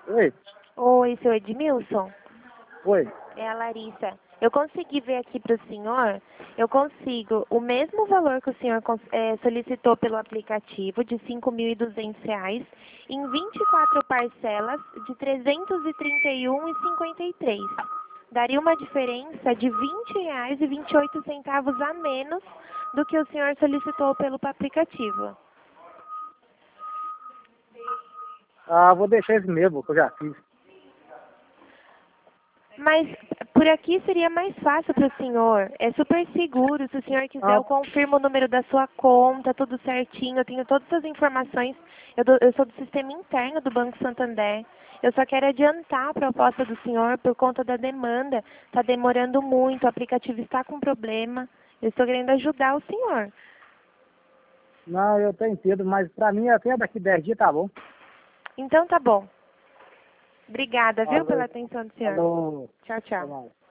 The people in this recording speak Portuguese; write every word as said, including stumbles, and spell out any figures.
Oi, Oi, seu Edmilson? oi. É a Larissa. Eu consegui ver aqui para o senhor, eu consigo o mesmo valor que o senhor cons- eh, solicitou pelo aplicativo, de cinco mil e duzentos reais, em vinte e quatro parcelas de trezentos e trinta e um reais e cinquenta e três. Daria uma diferença de vinte reais e vinte e oito centavos a menos do que o senhor solicitou pelo aplicativo. Ah, vou deixar esse mesmo, que eu já fiz. Mas por aqui seria mais fácil para o senhor. É super seguro. Se o senhor quiser, Ah, eu confirmo o número da sua conta, tudo certinho. Eu tenho todas as informações. Eu, dou- eu sou do sistema interno do Banco Santander. Eu só quero adiantar a proposta do senhor por conta da demanda. Está demorando muito, o aplicativo está com problema. Eu estou querendo ajudar o senhor. não, eu até entendo, mas pra mim até daqui dez dias tá bom. Então tá bom. Obrigada, viu, pela Falou, atenção do senhor. falou. Tchau, Até tchau. mais.